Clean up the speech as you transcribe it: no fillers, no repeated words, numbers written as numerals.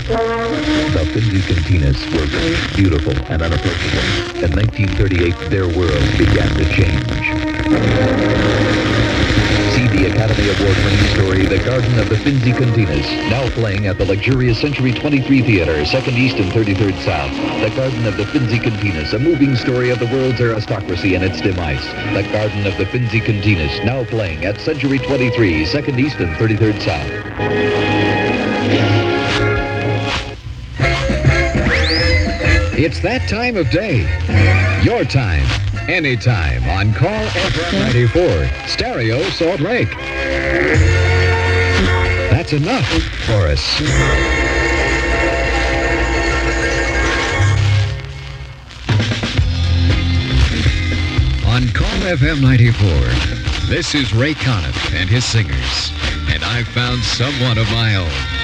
The Finzi Cantinas were rich, beautiful, and unapproachable. In 1938, their world began to change. See the Academy Award-winning story, The Garden of the Finzi Cantinas, now playing at the luxurious Century 23 Theater, 2nd East and 33rd South. The Garden of the Finzi Cantinas, a moving story of the world's aristocracy and its demise. The Garden of the Finzi Cantinas, now playing at Century 23, 2nd East and 33rd South. It's that time of day. Your time. Anytime on Call FM 94, Stereo Salt Lake. That's enough for us. On Call FM 94, this is Ray Conniff and his singers. And I've found someone of my own.